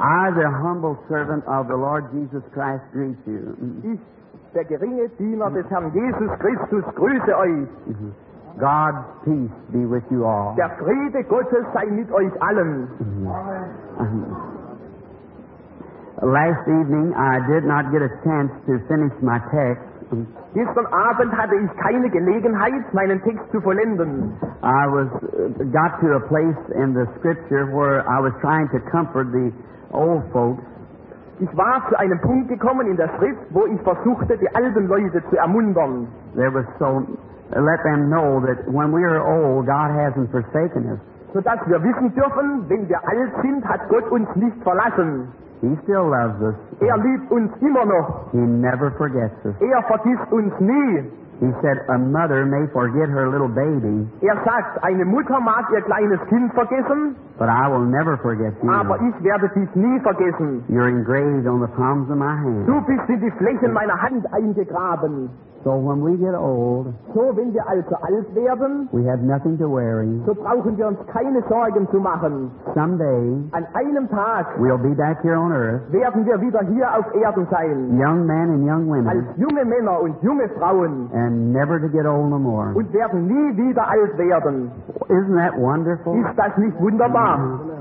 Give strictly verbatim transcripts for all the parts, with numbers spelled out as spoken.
I, the humble servant of the Lord Jesus Christ, greet you. Ich, der geringe Diener des Herrn Jesus Christus, grüße euch. God's peace be with you all. Der Friede Gottes sei mit euch allen. Last evening, I did not get a chance to finish my text. Gestern Abend hatte ich keine Gelegenheit, meinen Text zu vollenden. I was uh, got to a place in the Scripture where I was trying to comfort the old folks. Ich war zu einem Punkt gekommen in der Schrift, wo ich versuchte, die alten Leute zu ermuntern. There was so let them know that when we are old, God hasn't forsaken us. Sodass wir wissen dürfen, wenn wir alt sind, hat Gott uns nicht verlassen. He still loves us. Er liebt uns immer noch. He never forgets us. Er vergisst uns nie. He said a mother may forget her little baby, Er sagt, eine Mutter mag ihr kleines Kind vergessen, but I will never forget you. aber ich werde dich nie vergessen. You're engraved on the palms of my hand. Du bist in die Flächen meiner Hand eingegraben. So when we get old, So, wenn wir also alt werden, we have nothing to worry. so brauchen wir uns keine Sorgen zu machen. Someday, An einem Tag we'll be back here on earth, werden wir wieder hier auf Erden sein. young men and young Als women, junge Männer und junge Frauen. and never to get old no more. Und werden nie wieder alt werden. Isn't that wonderful? Ist das nicht wunderbar?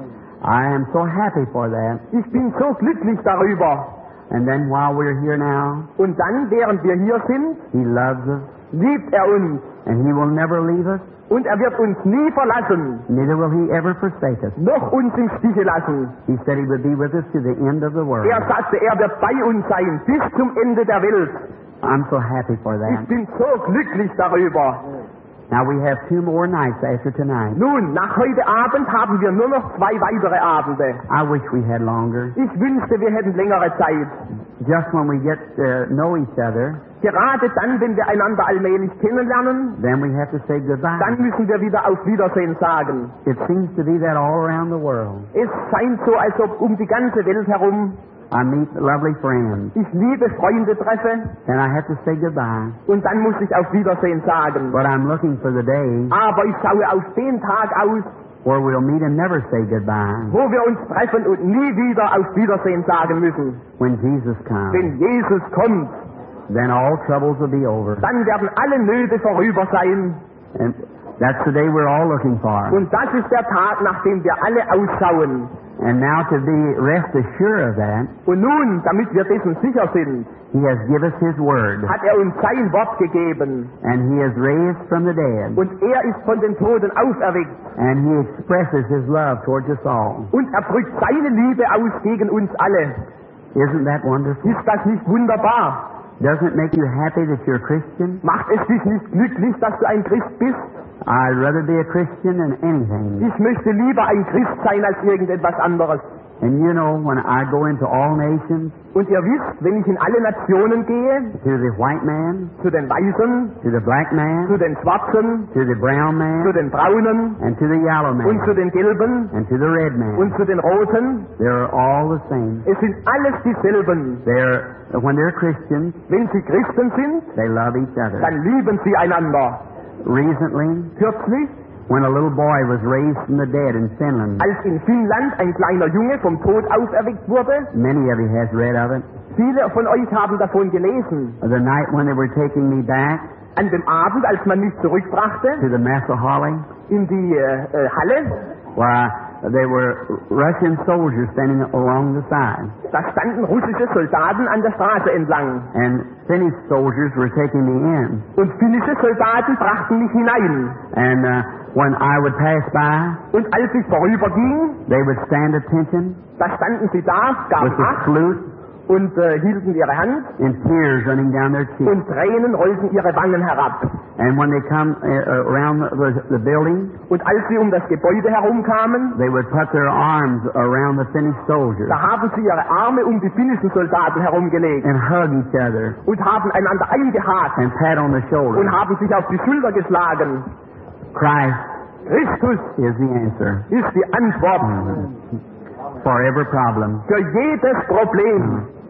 I am so happy for that. Ich bin so glücklich darüber. And then while we're here now, Und dann, während wir hier sind, He loves us, liebt er uns. and He will never leave us, Und er wird uns nie verlassen, neither will He ever forsake us. noch uns im Stiche lassen. He said He would be with us to the end of the world. Er sagte, er wird bei uns sein, bis zum Ende der Welt. I'm so happy for Ich that. bin so glücklich darüber. Now we have two more nights after tonight. Nun, nach heute Abend haben wir nur noch zwei weitere Abende. I wish we had longer. Ich wünschte, wir hätten längere Zeit. Just when we get to know each other, Gerade dann, wenn wir einander allmählich kennenlernen, then we have to say goodbye. dann müssen wir wieder auf Wiedersehen sagen. It seems to be that all around the world. Es scheint so, als ob um die ganze Welt herum I meet lovely friends, ich liebe Freunde treffe and I have to say goodbye. und dann muss ich auf Wiedersehen sagen. But I'm looking for the day Aber ich schaue auf den Tag aus, where we'll meet and never say goodbye, wo wir uns treffen und nie wieder auf Wiedersehen sagen müssen. when Jesus comes. Wenn Jesus kommt, Then all troubles will be over. dann werden alle Nöte vorüber sein. And that's the day we're all looking for. Und das ist der Tag, nach dem wir alle ausschauen. And now to be rest assured of that, Und nun, damit wir dessen sicher sind, He has given us His Word, hat er uns sein Wort gegeben. and He has raised from the dead, Und er ist von den Toten auferweckt. and He expresses His love towards us all. Und er drückt seine Liebe aus gegen uns alle. Isn't that wonderful? Ist das nicht wunderbar? Doesn't it make you happy that you're a Christian? Macht es dich nicht glücklich, dass du ein Christ bist? I'd rather be a Christian than anything. Ich möchte lieber ein Christ sein als irgendetwas anderes. And you know, when I go into all nations, Und ihr wisst, wenn ich in alle Nationen gehe, to the white man, zu den Weißen, to the black zu man, den Schwarzen, to the brown zu man, den Braunen and to the yellow und zu man, den Gelben and to the red man, und zu den Roten, they're all the same. es sind alles dieselben. They're, when they're Christians, Wenn sie Christen sind, they love each other. dann lieben sie einander. Recently, Kürzlich, when a little boy was raised from the dead in Finland, als in Finnland ein kleiner Junge vom Tod auferweckt wurde, many of you has read of it, viele von euch haben davon gelesen. the night when they were taking me back An dem Abend, als man mich zurückbrachte to the Mesa Holly, in die äh, äh, Halle, where there were Russian soldiers standing along the side, da standen russische Soldaten an der Straße entlang. and Finnish soldiers were taking me in. Und finnische Soldaten brachten mich hinein. And uh, when I would pass by, Und als ich vorüberging, they would stand attention da standen sie da, gaben with the Acht salute und äh, hielten ihre Hand and tears running down their cheeks. und Tränen rollten ihre Wangen herab. And when they come uh, around the, the building, Und als sie um das Gebäude herumkamen, they would put their arms around the Finnish soldiers da haben sie ihre Arme um die finnischen Soldaten herumgelegt and hug each other und haben einander eingehakt and pat on the shoulder. und haben sich auf die Schulter geschlagen. Christ Christus is the answer ist die Antwort for every problem. für jedes Problem.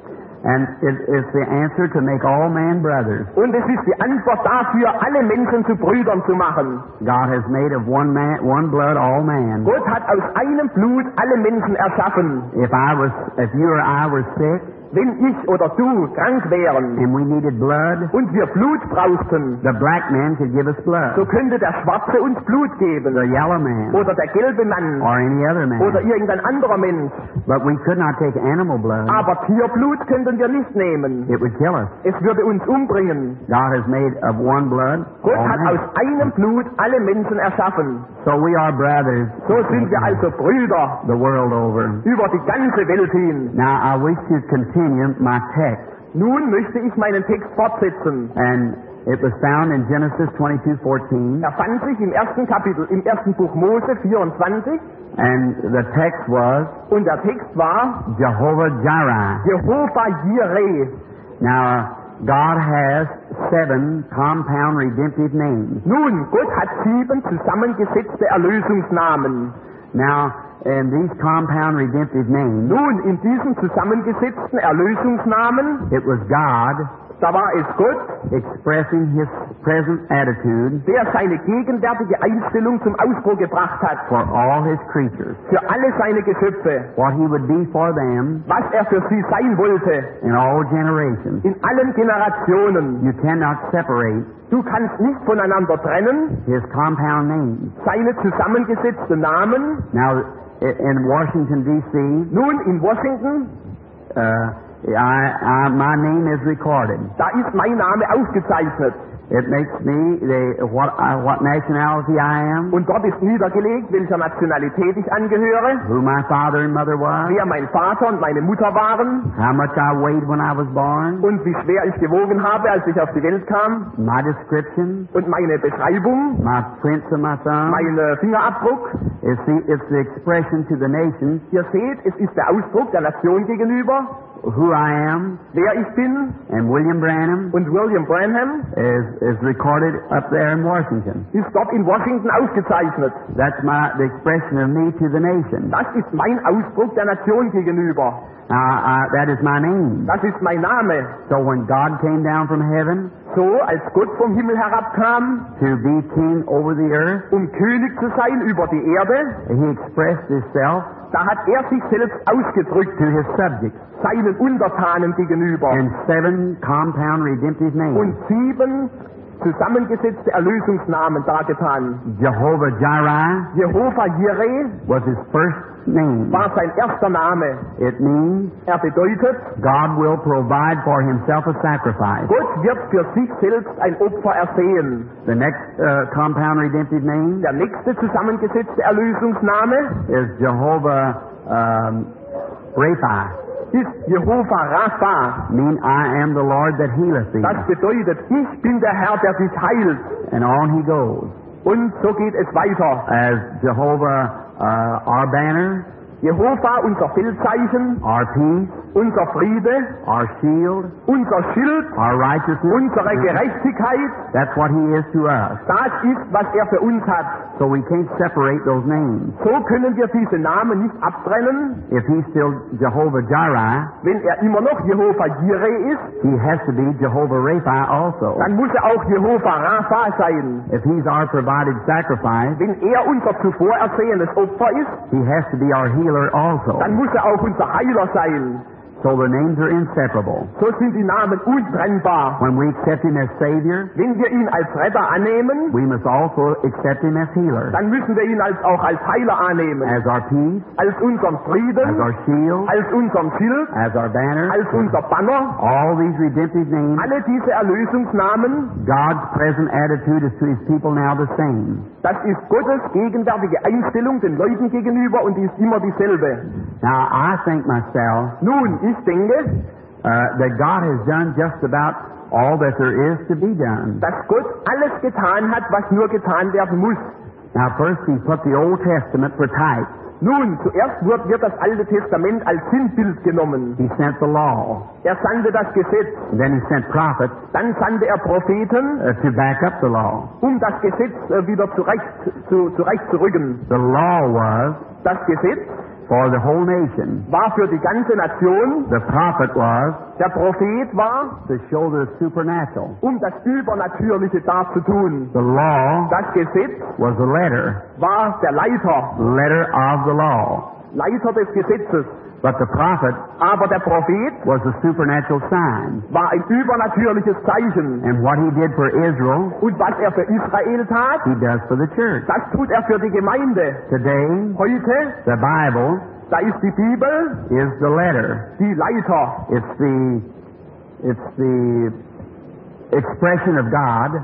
And it, it's the answer to make all men brothers. Und es ist die Antwort dafür, alle Menschen zu Brüdern zu machen. God has made of one man, one blood, all man. Gott hat aus einem Blut alle Menschen erschaffen. If I was, if you or I were sick, Wenn ich oder du krank wären and we needed blood, und wir Blut brauchten, the black man could give us blood, so könnte der Schwarze uns Blut geben. the yellow man, Oder der gelbe Mann. or any other man. Oder irgendein anderer Mensch. But we could not take animal blood. Aber Tierblut könnten wir nicht nehmen. It would kill us. Es würde uns umbringen. God has made of one blood Gott all hat men. aus einem Blut alle Menschen erschaffen. So we are brothers So sind wir also Brüder the world over. über die ganze Welt hin. Now I wish to continue my text. Nun möchte ich meinen Text fortsetzen. And it was found in Genesis twenty-two fourteen. Er fand sich im ersten Kapitel, im ersten Buch Mose vierundzwanzig. And the text was Und der Text war Jehovah Jireh. Jehova Jireh. Now God has seven compound redemptive names. Nun, Gott hat sieben zusammengesetzte Erlösungsnamen. Now in these compound redemptive names, Nun, in diesen zusammengesetzten Erlösungsnamen, it was God da war es Gott, expressing his present attitude der seine gegenwärtige Einstellung zum Ausdruck gebracht hat. for all his creatures, Für alle seine Geschöpfe. what he would be for them Was er für sie sein wollte. in all generations. In allen Generationen. You cannot separate Du kannst nicht voneinander trennen. his compound names. Seine zusammengesetzten Namen. Now, i- in Washington, D C, Nun, in Washington, uh, I, I, my name is recorded. da ist mein Name aufgezeichnet. It makes me the, what, I, what nationality I am, Und dort ist niedergelegt, welcher Nationalität ich angehöre, who my father and mother was, wer mein Vater und meine Mutter waren how much I weighed when I was born, und wie schwer ich gewogen habe, als ich auf die Welt kam my description, und meine Beschreibung, my prints of my thumb. mein äh, Fingerabdruck. It's the, it's the expression to the nations Ihr seht, es ist der Ausdruck der Nation gegenüber, who I am, wer ich bin, and William Branham und William Branham is, is recorded up there in Washington. ist dort in Washington aufgezeichnet. That's my, the expression of me to the nation. Das ist mein Ausdruck der Nation gegenüber. Now, uh, that is my name. Das ist mein Name. So when God came down from heaven So, als Gott vom Himmel herabkam, to be king over the earth, um König zu sein über die Erde, he expressed himself da hat er sich selbst ausgedrückt, to his subjects seinen Untertanen gegenüber. in seven compound redemptive names. Und sieben zusammengesetzte Erlösungsnamen dargetan. Jehovah Jireh Jehova Jireh was his first name. war sein erster Name. It means Er bedeutet, God will provide for himself a sacrifice. Gott wird für sich selbst ein Opfer ersehen. The next uh, compound redemptive name Der nächste zusammengesetzte Erlösungsname is Jehovah um, Rapha, ist Jehova Rapha. mean I am the Lord that healeth thee. Das bedeutet, ich bin der Herr, der dich heilt. And on he goes. Und so geht es weiter. As Jehovah uh, our banner, Jehova, unser Feldzeichen, our peace, unser Friede, our shield, unser Schild, our righteousness. unsere Gerechtigkeit, That's what he is to us. das ist, was er für uns hat. So we can't separate those names. So können wir diese Namen nicht abtrennen. If he's still Jehovah Jireh, Wenn er immer noch Jehova Jireh ist, he has to be Jehovah Rapha also. dann muss er auch Jehova Rapha sein. If he's our provided sacrifice, Wenn er unser zuvor ersehenes Opfer ist, he has to be our healer also. dann muss er auch unser Heiler sein. So the names are inseparable. So sind die Namen untrennbar. When we accept him as Savior, Wenn wir ihn als Retter annehmen, we must also accept him as healer, dann müssen wir ihn als, auch als Heiler annehmen. as our peace, Als unseren as Frieden, our shield, als unseren Schild, as our banner. als unser Banner. All these redemptive names, Alle diese Erlösungsnamen, God's present attitude is to his people now the same. das ist Gottes gegenwärtige Einstellung den Leuten gegenüber und die ist immer dieselbe. Now I think myself Nun, ich denke, uh, that God has done just about all that there is to be done. dass Gott alles getan hat, was nur getan werden muss. Now first he put the Old Testament for type. Nun, zuerst wird, wird das Alte Testament als Sinnbild genommen. He sent the law. Er sandte das Gesetz, And then he sent prophets dann sandte er Propheten, uh, to back up the law. um das Gesetz äh, wieder zurecht zu, zurechtzurücken. The law was Das Gesetz for the whole nation. war für die ganze Nation. The prophet was Der Prophet war, to show the supernatural. um das Übernatürliche darzutun. The law Das Gesetz was the letter, war der Leiter, letter of the law. Leiter des Gesetzes. But the prophet Aber der Prophet was a supernatural sign. war ein übernatürliches Zeichen. And what he did for Israel, Und was er für Israel tat, he does for the church. das tut er für die Gemeinde. Today, Heute, the Bible da ist die Bibel is the letter. die Leiter. It's the, it's the expression of God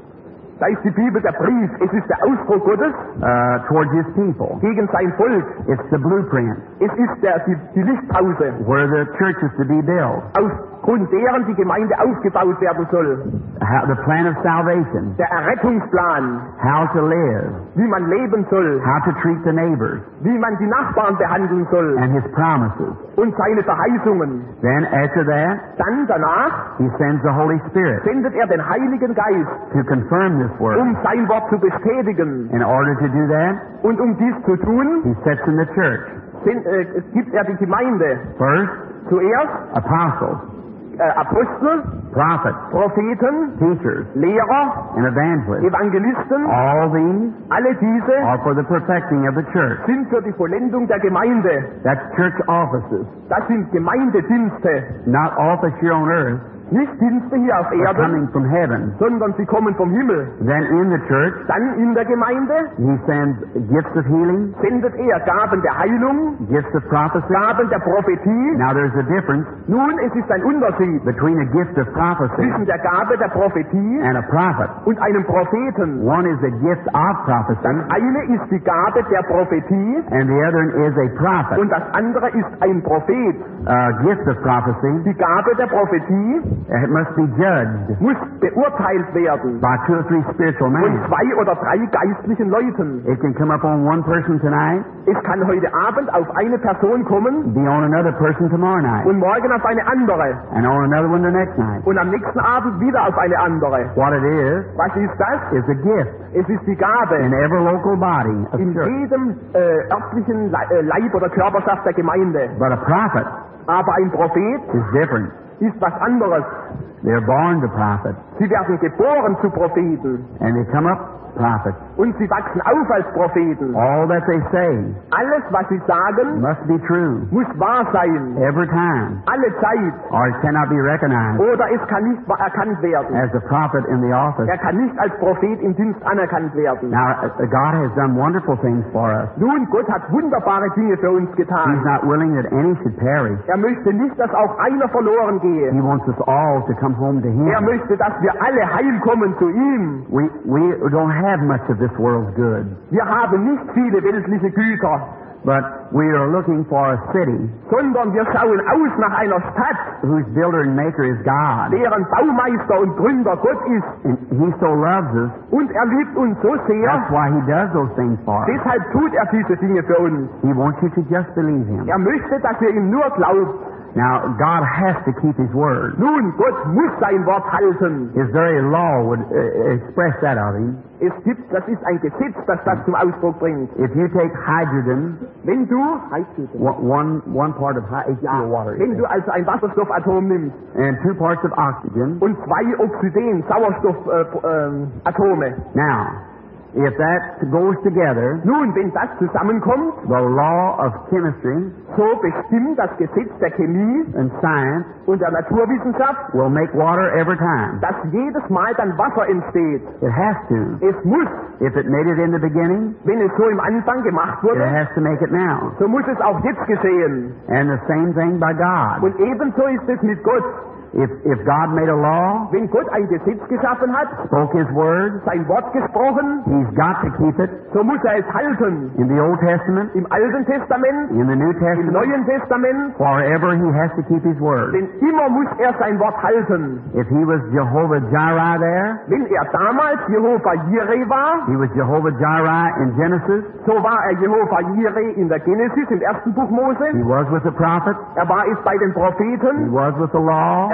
Da ist die Bibel der Brief. Es ist der Ausdruck Gottes uh, towards his people. gegen sein Volk. It's the blueprint Es ist der, die, die Lichtpause, where the church is to be built. aufgrund deren die Gemeinde aufgebaut werden soll. How, the plan of salvation, Der Errettungsplan, how to live, wie man leben soll, how to treat the neighbors, wie man die Nachbarn behandeln soll and his promises. und seine Verheißungen. Then after that, Dann danach he sends the Holy Spirit sendet er den Heiligen Geist, to confirm this word. um sein Wort zu bestätigen. In order to do that, Und um dies zu tun, he sets in the church sind, äh, gibt er die Gemeinde first zuerst apostles, äh, Apostel, prophets, Propheten, teachers, Lehrer, and evangelists. Evangelisten. All these Alle diese are for the perfecting of the church. sind für die Vollendung der Gemeinde. That's church offices, Das sind Gemeindedienste. not office here on earth, Nicht Dienste hier auf but Erden, coming from heaven. sondern sie kommen vom Himmel. Then in the church, Dann in der Gemeinde he sends gifts of healing, sendet er Gaben der Heilung, gifts of prophecy. Gaben der Prophetie. Now there's a difference Nun, es ist ein Unterschied between a gift of prophecy zwischen der Gabe der Prophetie and a prophet. und einem Propheten. One is a gift of prophecy, Das eine ist die Gabe der Prophetie and the other is a prophet. und das andere ist ein Prophet. A gift of prophecy, Die Gabe der Prophetie it must be judged muss beurteilt werden by two or three spiritual von men. zwei oder drei geistlichen Leuten. It can come up on one person tonight, Es kann heute Abend auf eine Person kommen be on another person tomorrow night, und morgen auf eine andere and on another one the next night. und am nächsten Abend wieder auf eine andere. What it is, Was ist das? is a gift Es ist die Gabe in every local body of in church. jedem äh, örtlichen Le äh, Leib oder Körperschaft der Gemeinde. But a prophet Aber ein Prophet is different. ist was anderes. They're born to prophet, Sie werden geboren zu Propheten and they come up prophets. und sie wachsen auf als Propheten. All that they say Alles, was sie sagen, must be true muss wahr sein. every time, Alle Zeit. or it cannot be recognized Oder es kann nicht erkannt werden. as a prophet in the office. Er kann nicht als Prophet im Dienst anerkannt werden. Now, uh, God has done wonderful things for us. Nun, Gott hat wunderbare Dinge für uns He's getan. not willing that any should perish. Er möchte nicht, dass auch einer verloren gehe. He wants us all to come home to Er Him. möchte, dass wir alle heimkommen zu ihm. We, we don't have much of this world's good, Wir haben nicht viele weltliche Güter, but we are looking for a city sondern wir schauen aus nach einer Stadt, whose builder and maker is God. deren Baumeister und Gründer Gott ist. And He so loves us, Und er liebt uns so sehr, that's why He does those things for us. deshalb tut er diese Dinge für uns. He wants you to just believe Him. Er möchte, dass ihr ihm nur glaubt. Now, God has to keep His word. Nun, Gott muss sein Wort halten. His very law would uh, express that of Him. Es gibt, das ist ein Gesetz, das das zum Ausdruck bringt. If you take hydrogen, Wenn du, one, one, one part of H two O water, wenn du also ein Wasserstoffatom nimmst and two parts of oxygen, und zwei Oxygen, Sauerstoffatome, äh, Atome. now, if that goes together, Nun, wenn das zusammenkommt, the law of chemistry so bestimmt das Gesetz der Chemie and science und der Naturwissenschaft, will make water every time. dass jedes Mal dann Wasser entsteht. It has to. Es muss, If it made it in the beginning, wenn es so im Anfang gemacht it wurde, has to make it now. so muss es auch jetzt geschehen. And the same thing by God. Und ebenso ist es mit Gott. If, if God made a law, Wenn Gott ein Gesetz geschaffen hat, spoke His word, sein Wort gesprochen, He's got to keep it. so muss er es halten. In the Old Testament, Im Alten Testament, in the New im Testament, Neuen Testament, forever He has to keep His word. denn immer muss er sein Wort halten. If He was Jehovah Jireh there, Wenn er damals Jehova Jireh war, He was Jehovah Jireh in Genesis, so war er Jehova Jireh in der Genesis, im ersten Buch Mose. He was with the prophets, Er war es bei den He Propheten, was with the law, er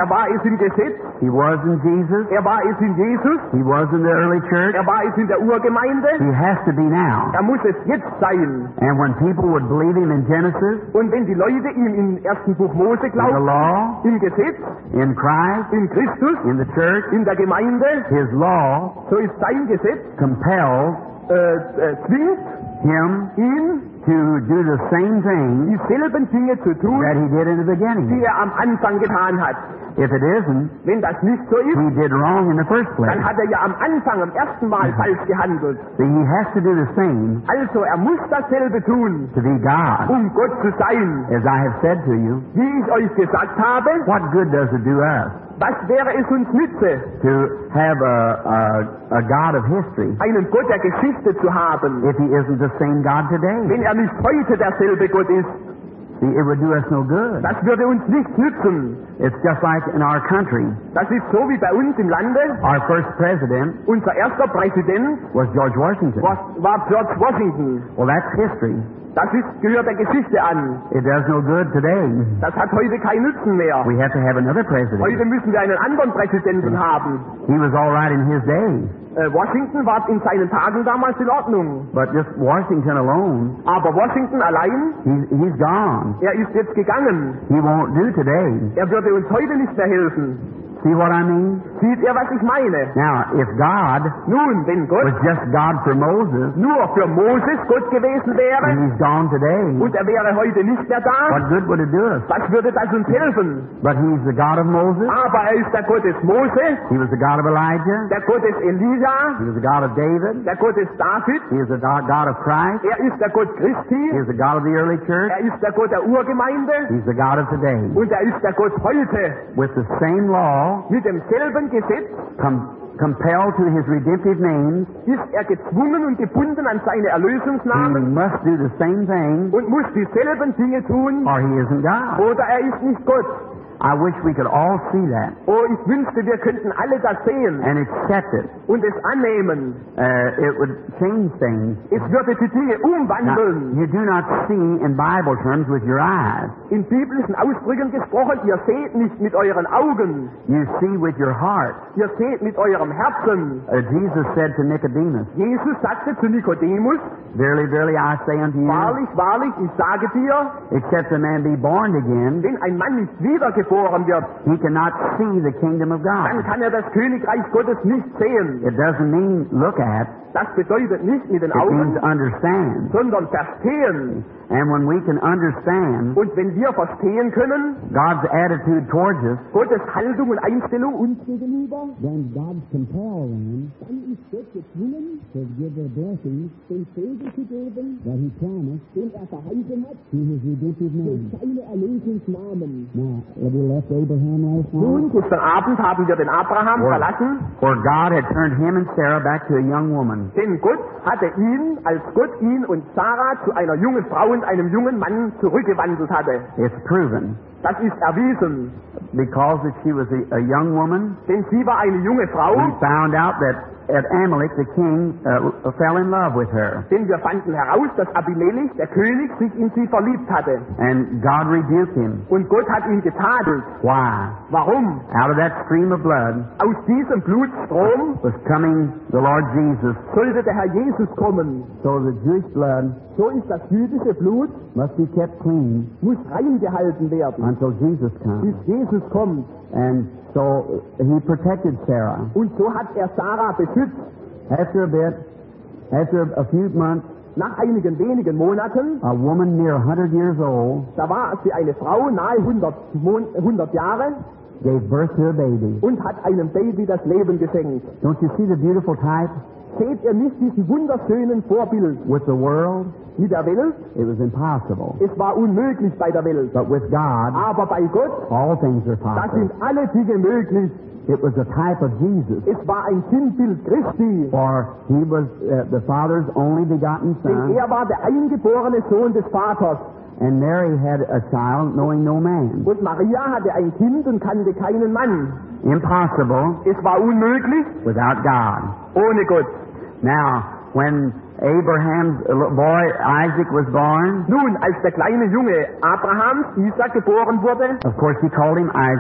war es im Gesetz, He was in Jesus. er war es in Jesus, He was in the early church. er war es in der Urgemeinde, He has to be now. er muss es jetzt sein. And when people would believe Him in Genesis, Und wenn die Leute ihm im ersten Buch Mose in the glauben, law, im Gesetz, in Christ, in Christus, in the church, in der Gemeinde, His law so ist sein Gesetz, compels äh, äh, zwingt Him ihn, to do the same thing dieselben Dinge zu tun, that He did in the die beginning. er am Anfang getan hat. If it isn't, Wenn das nicht so ist, He did wrong in the first place. dann hat er ja am Anfang, am ersten Mal falsch gehandelt. So He has to do the same Also, er muss dasselbe tun, to be God. um Gott zu sein. As I have said to you, Wie ich euch gesagt habe, what good does it do us was wäre es uns nütze, to have a, a, a God of history einen Gott der Geschichte zu haben, if He isn't the same God today? wenn er nicht heute derselbe Gott ist? See, it would do us no good. Das würde uns nichts nützen. It's just like in our country. Das ist so wie bei uns im Lande. Our first president Unser erster Präsident was George Washington. war, war George Washington. Well, that's history. Das ist, gehört der Geschichte an. It does no good today. Das hat heute keinen Nutzen mehr. We have to have another president. Heute müssen wir einen anderen Präsidenten haben. He was all right in his day, Äh, Washington war in seinen Tagen damals in Ordnung. but just Washington alone, Aber Washington allein, he's, he's gone. er ist jetzt gegangen. He won't do today. Er würde uns heute nicht mehr helfen. See what I mean? Sieht ihr, was ich meine? Now, if God Nun, wenn Gott was just God for Moses, nur für Moses Gott gewesen and wäre he's gone today, und er wäre heute nicht mehr da, what good would it do us? was würde das uns helfen? But he's the God of Moses. Aber er ist der Gott des Mose, He was the God of Elijah. der Gott des Elia, He was the God of David. der Gott des David, He is the God God of Christ. er ist der Gott He Christi, is the God of the early church. er ist der Gott der Urgemeinde He's the God of today. und er ist der Gott heute. With the same law, Mit demselben Gesetz com- compelled to his redemptive names, ist er gezwungen und gebunden an seine he Erlösungsnamen must do the same thing und muss dieselben Dinge tun, or he isn't God. oder er ist nicht Gott. I wish we could all see that Oh, ich wünschte, wir könnten alle das sehen and accept it. und es annehmen. Uh, it would change things. Es würde die Dinge Now, umwandeln. you do not see in Bible terms with your eyes. In biblischen Ausdrücken gesprochen, ihr seht nicht mit euren Augen, You see with your heart. ihr seht mit eurem Herzen. Uh, Jesus said to Nicodemus, Jesus sagte zu Nikodemus, Verily, verily, I say unto you, wahrlich, wahrlich, ich sage dir, except a man be born again, wenn ein Mann nicht wiedergeboren wird, he cannot see the kingdom of dann God. kann er das Königreich Gottes nicht sehen. It doesn't mean look at, Das bedeutet nicht mit den it means Augen, understand. sondern verstehen. And when we can understand Und wenn wir verstehen können, God's attitude towards us, Gottes Haltung und Einstellung uns gegenüber, then God's compel them, dann ist Gott gezwungen, to give the blessings, den Segen zu geben, that He promised, den er verheißen hat, to His redemptive name. Seine Erlösungsnamen. Now, have we left Abraham last night? Nun, gestern Abend haben wir den Abraham Word. verlassen, for God had turned him and Sarah back to a young woman. denn Gott hatte ihn, als Gott ihn und Sarah zu einer jungen Frau und einem jungen Mann zurückgewandelt hatte. It's proven. Das ist erwiesen, Because that she was a, a young woman, denn sie war eine junge Frau, we found out that at Amalek the king uh, fell in love with her. denn wir fanden heraus, dass Abimelech, der König, sich in sie verliebt hatte. And God rebuked him. Und Gott hat ihn getadelt. Why? Warum? Out of that stream of blood Aus diesem Blutstrom was coming the Lord Jesus. sollte der Herr Jesus kommen. So the Jewish blood So ist das jüdische Blut, must be kept clean muss rein gehalten werden, until Jesus bis comes. Jesus kommt. And so he protected Sarah. Und so hat er Sarah beschützt. After a bit, after a few months, Nach einigen wenigen Monaten, a woman near one hundred years old da war sie eine Frau, nahe hundert, Mon- hundert Jahre, gave birth to a baby. und hat einem Baby das Leben geschenkt. Don't you see the beautiful type? Seht ihr nicht diesen wunderschönen Vorbild With the world, mit der Welt? it was impossible. Es war unmöglich bei der Welt. But with God, Aber bei Gott, all things are da possible. sind alle Dinge möglich. It was a type of Jesus. Es war ein Sinnbild Christi. For he was uh, the Father's only begotten Denn Son, er war der eingeborene Sohn des Vaters. and Mary had a child knowing no man. Und Maria hatte ein Kind und kannte keinen Mann. Impossible Es war unmöglich without God. ohne Gott. Now, when Abraham's little boy Isaac was born, Nun, als der kleine Junge Abrahams, Isaac, geboren wurde, of course he called him Isaac,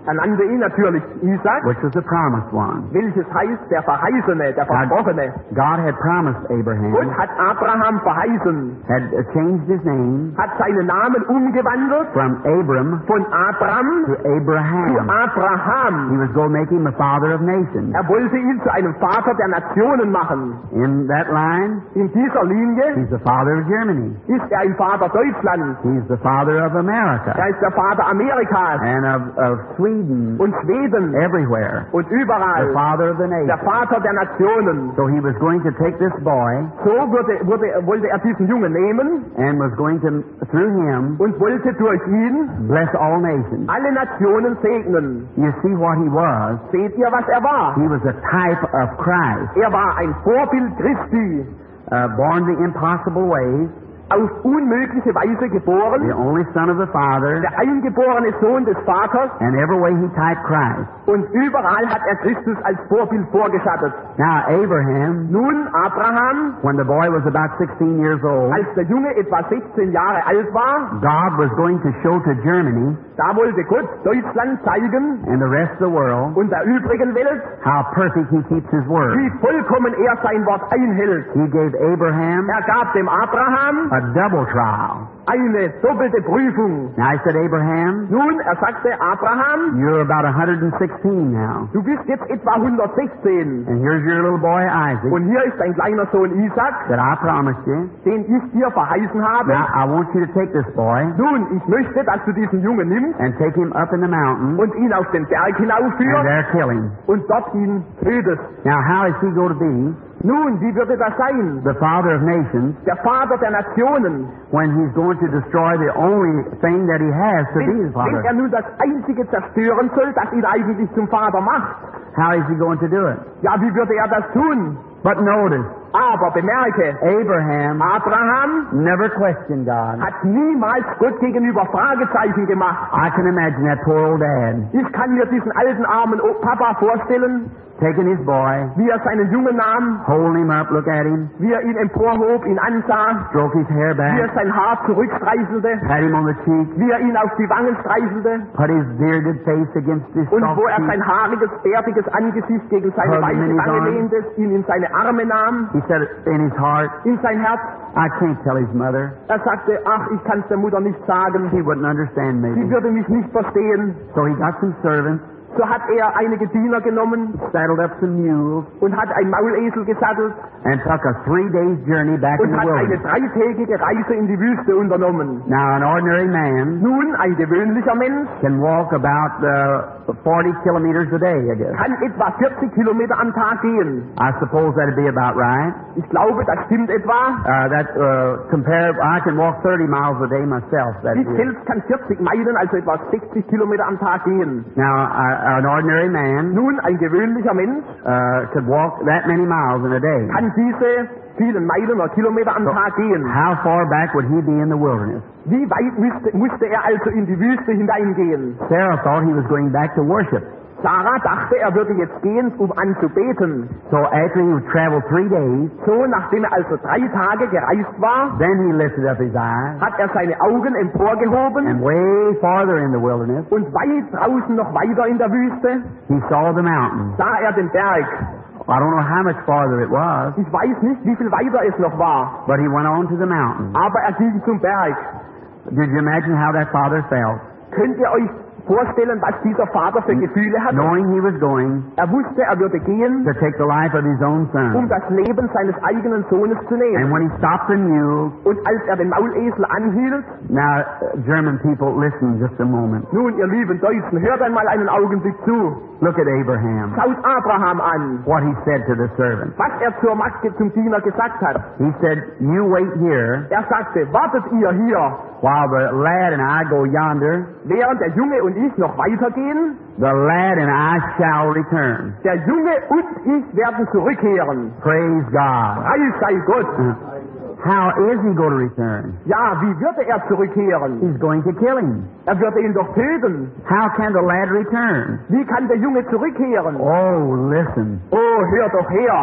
Er nannte ihn natürlich Isaac, which was the promised one. welches heißt der Verheißene, der Versprochene. God had promised Abraham, Und hat Abraham verheißen, had uh, changed his name hat seinen Namen umgewandelt from Abram von Abram to zu Abraham. He Abraham. was going to make him a father of nations. Er wollte ihn zu einem Vater der Nationen machen. In that line, In dieser Linie he's the father of Germany. ist er ein Vater Deutschlands. He's the father of America Er ist der Vater Amerikas and of, of Sweden, und Schweden everywhere. und The überall. father of the Der nation. Vater der Nationen. So he was going to take this boy So würde, würde, wollte er diesen Jungen nehmen and was going to, through him, und wollte durch ihn bless all nations. alle Nationen segnen. You see what he was? Seht ihr, was er war? He was a type of Christ, Er war ein Vorbild Christi, uh, born the impossible ways, auf unmögliche Weise the geboren, only son of the Father, der eingeborene Sohn des Vaters, and every way he typed Christ. und überall hat er Christus als Vorbild vorgeschattet. Now Abraham, Nun, Abraham, when the boy was about sixteen years old, als der Junge etwa sechzehn Jahre alt war, God was going to show to Germany da wollte Gott Deutschland zeigen and the rest of the world und der übrigen Welt, how perfect he keeps his word. wie vollkommen er sein Wort einhält. He gave Abraham Er gab dem Abraham a double trial. eine doppelte Prüfung. Now I said, Abraham, Nun, er sagte, Abraham, you're about one hundred sixteen now, du bist jetzt etwa hundertsechzehn and here's your little boy Isaac und hier ist dein kleiner Sohn Isaac, that I promised you. den ich dir verheißen habe. Now I want you to take this boy Nun, ich möchte, dass du diesen Jungen nimmst and take him up in the mountain und ihn auf den Berg and hinaufführst there kill him. und dort ihn tötest. Now how is he going to be Nun, wie würde das sein? the father of nations Der Vater der Nationen, when he's going to destroy the only thing that he has to be wenn, his wenn er father? nun das Einzige zerstören soll, das ihn eigentlich zum Vater macht. How is he going to do it? Ja, wie würde er das tun? But notice, Aber bemerke, Abraham Abraham never questioned God. hat niemals Gott gegenüber Fragezeichen gemacht. I can imagine that poor old dad Ich kann mir diesen alten armen O- Papa vorstellen, taking his boy, wie er seinen Jungen nahm, holding him up, look at him, wie er ihn emporhob, ihn ansah, stroke his hair wie er back, sein Haar zurückstreichelte, pat him on the cheek, wie er ihn auf die Wangen streichelte put his bearded face against his und soft wo er cheek. sein haariges, bärtiges Angesicht gegen seine Hug him in weiße his Wange arms. lehnte, ihn in seine Arme nahm, He said in his heart, in sein Herz. I can't tell his mother. Er sagte, ach, ich kann es der Mutter nicht sagen, She wouldn't understand sie maybe. würde mich nicht verstehen. So he got some servants, So hat er einige Diener genommen saddled up some mules, und hat ein Maulesel gesattelt and took a three days journey back in und the hat eine wilderness. dreitägige Reise in die Wüste unternommen. Now an ordinary man Nun, ein gewöhnlicher Mensch can walk about uh, forty kilometers a day, I guess. kann etwa vierzig Kilometer am Tag gehen. I suppose that'd be about right. Ich glaube, das stimmt etwa. Uh, that uh, compare, I can walk thirty miles a day myself. That Ich is. selbst kann vierzig Meilen, also etwa sechzig Kilometer am Tag gehen. Now uh, an ordinary man Nun, ein gewöhnlicher Mensch uh, could walk that many miles in a day. kann diese vielen Meilen oder Kilometer am So, Tag gehen. how far back would he be in the wilderness? Wie weit müsste, musste er also in die Wüste hineingehen? Sarah thought he was going back to worship. Sarah dachte, er würde jetzt gehen, um anzubeten. So after he would travel three days, So, nachdem er also drei Tage gereist war, then he lifted up his eyes, hat er seine Augen emporgehoben and way farther in the wilderness, und weit draußen noch weiter in der Wüste he saw the mountain. sah er den Berg. I don't know how much farther it was, Ich weiß nicht, wie viel weiter es noch war, but he went on to the mountain. aber er ging zum Berg. Did you imagine how that father felt? Könnt ihr euch vorstellen, was dieser Vater für Gefühle hatte? Knowing he was going Er wusste, er würde gehen, to take the life of his own um son. das Leben seines eigenen Sohnes zu And nehmen. when he stopped the mule, Und als er den Maulesel anhielt, now, uh, German people, listen just a moment. nun, ihr lieben Deutschen, hört einmal einen Augenblick zu. Look at Abraham, Schaut Abraham an, what he said to the servant. was er zur Magd, zum Diener gesagt hat. He said, you wait here Er sagte, wartet ihr hier, while the lad and I go yonder. während der Junge und ich noch weitergehen. The lad and I shall return. Der Junge und ich werden zurückkehren. Praise God. Preis sei Gott. How is he going to return? Ja, wie würde er zurückkehren? He's going to kill him. Er würde ihn doch töten. How can the lad return? Wie kann der Junge zurückkehren? Oh, listen. Oh, hör doch her.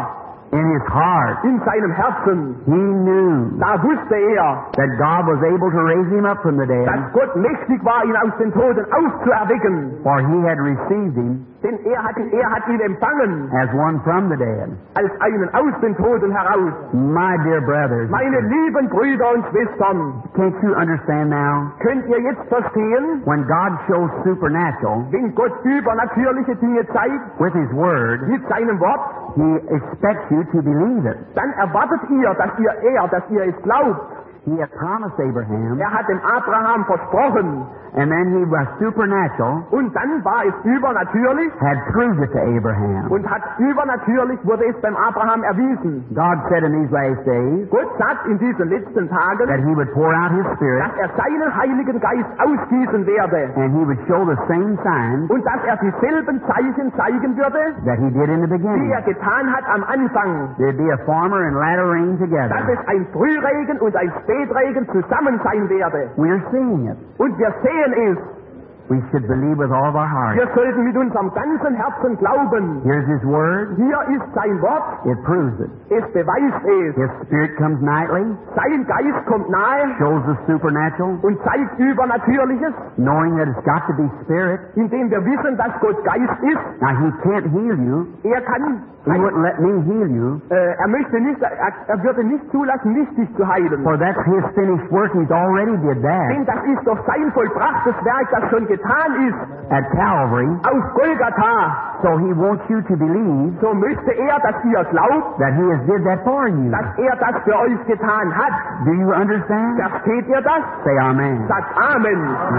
In his heart, in seinem Herzen, he knew da wusste er, that God was able to raise him up from the dead, dass Gott mächtig war, ihn aus den Toten aufzuerwecken. for he had received him Denn er hat, er hat ihn empfangen as one from the dead. als einen aus den Toten heraus. My dear brothers, Meine lieben Brüder und Schwestern, can't you understand now? könnt ihr jetzt verstehen, When God shows supernatural wenn Gott übernatürliche Dinge zeigt with his word, mit seinem Wort, he expects you to believe it. dann erwartet ihr, dass ihr er, dass ihr es glaubt. He had promised Abraham, Er hat dem Abraham versprochen and then he was supernatural, und dann war es übernatürlich had proved it to Abraham. und hat übernatürlich wurde es beim Abraham erwiesen. God said in these last days Gott sagt in diesen letzten Tagen, that he would pour out his Spirit, dass er seinen Heiligen Geist ausgießen werde and he would show the same signs und dass er dieselben Zeichen zeigen würde, that he did in the die beginning. er getan hat am Anfang. There'd be a former and latter rain Dass together. es ein Frühregen und ein Spätregen zusammen sein werde. We're seeing it. Und wir sehen es. We should believe with all of our heart. Wir sollten mit unserem ganzen Herzen glauben. Here's his word. Hier ist sein Wort. It proves it. Es beweist es. His Spirit comes nightly, Sein Geist kommt nahe shows the supernatural, und zeigt Übernatürliches, knowing that it's got to be Spirit. indem wir wissen, dass Gott Geist ist. Now, he can't heal you. Er kann, He wouldn't let me heal you, äh, er möchte nicht, er, er würde nicht zulassen, nicht dich zu heilen. for that's his finished work. He's already did that Denn das ist doch sein vollbrachtes Werk, das schon getan ist. at Calvary. Auf Golgatha. So he wants you to believe So möchte er, dass ihr glaubt, that he has did that for you. dass er das für euch getan hat. Do you understand? Versteht ihr das? Say amen. Sagt Amen.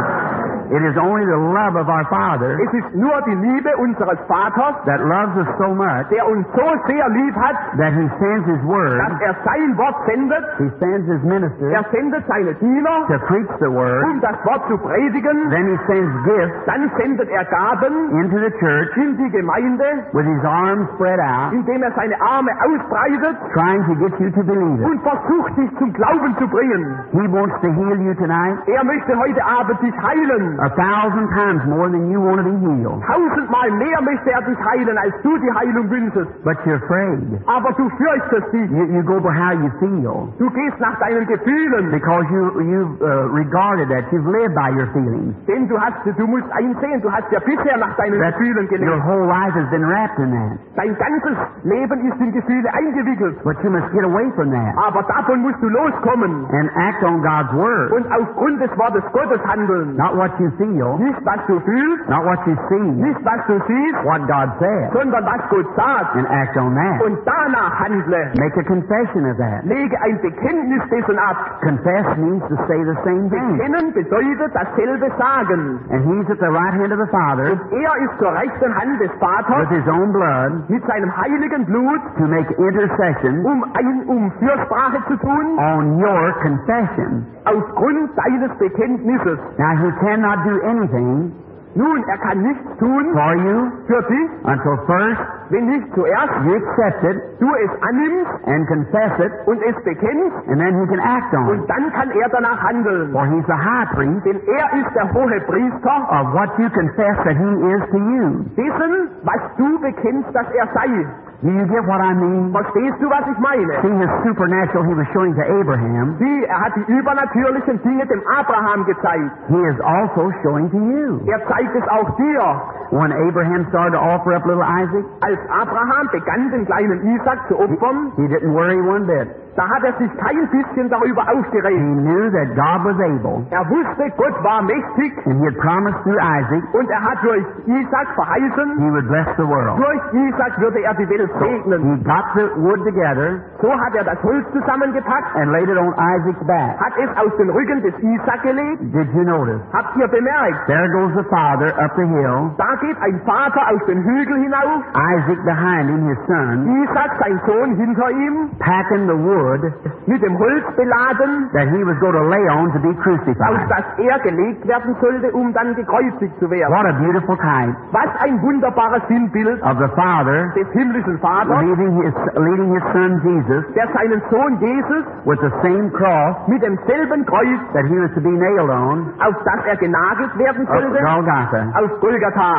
It is only the love of our Father Es ist nur die Liebe unseres Vaters, that loves us so much der uns so sehr lieb hat, that he sends his word, dass er sein Wort sendet. he sends his ministers Er sendet seine Diener, to preach the word, um das Wort zu predigen. then he sends gifts Dann sendet er Gaben into the church in die Gemeinde, with his arms spread out, indem er seine Arme ausbreitet trying to get you to believe it. und versucht, dich zum Glauben zu bringen. He wants to heal you tonight Er möchte heute Abend dich heilen. a thousand times more than you want to be healed. Tausendmal mehr möchte er dich heilen, als du die Heilung wünschest. But you're afraid. Aber du fürchtest dich. You, you go by how you feel Du gehst nach deinen Gefühlen. because you, you've uh, regarded that. You've lived by your feelings. Denn du hast, du musst einsehen, du hast ja bisher nach deinen That Gefühlen your gelebt. whole life has been wrapped in that. Dein ganzes Leben ist in Gefühle eingewickelt. But you must get away from that Aber davon musst du loskommen and act on God's word. und aufgrund des Wortes Gottes handeln. Not what you feel, Nicht was du fühlst, not what you see, nicht was du siehst, what God said, sondern was Gott sagt. and act on that. Und danach handle. Make a confession of that. Lege ein Bekenntnis dessen ab. Confess means to say the same thing. Bekennen bedeutet dasselbe sagen. And he's at the right hand of the Father Und er ist zur rechten Hand des with Vaters his own blood mit seinem heiligen Blut, to make intercession um, ein, um Fürsprache zu tun, on your confession. aufgrund deines Bekenntnisses. Now, he cannot do anything Nun, er kann nichts tun for you für dich, until first wenn nicht zuerst you accept it du es annimmst and confess it, und es bekennst, and then he can act on und it. dann kann er danach handeln. For he's the high priest Denn er ist der hohe Priester of what you confess that he is to you. dessen, was du bekennst, dass er sei. Do you get what I mean? Verstehst du, was ich meine? See, his supernatural he was showing to Abraham, Sieh, er hat die übernatürlichen Dinge dem Abraham gezeigt. he is also showing to you. Er zeigt es auch dir. When Abraham started to offer up little Isaac, Als Abraham begann, den kleinen Isaac zu opfern, he didn't worry one bit. da hat er sich kein bisschen darüber He aufgeregt. knew that God was able, Er wusste, Gott war mächtig and he had promised through Isaac und er hat durch Isaac verheißen, he would bless the world. durch Isaac würde er die Welt segnen. He got the wood together So hat er das Holz zusammengepackt, and laid it on Isaac's back. hat es auf den Rücken des Isaac gelegt. Did you notice? Habt ihr bemerkt? There goes the father up the hill, Da geht ein Vater auf den Hügel hinauf, Isaac behind him, his son, Isaac, sein Sohn, hinter ihm, packing the wood mit dem Holz beladen, that he was going to lay on to be auf crucified. das er gelegt werden sollte, um dann gekreuzigt zu werden. What a beautiful type Was ein wunderbares Sinnbild of the father des himmlischen Vaters, leading his, leading his son Jesus der seinen Sohn Jesus with the same cross mit demselben Kreuz, that he was to be nailed on auf das er genagelt werden of sollte, Golgotha. auf Golgatha.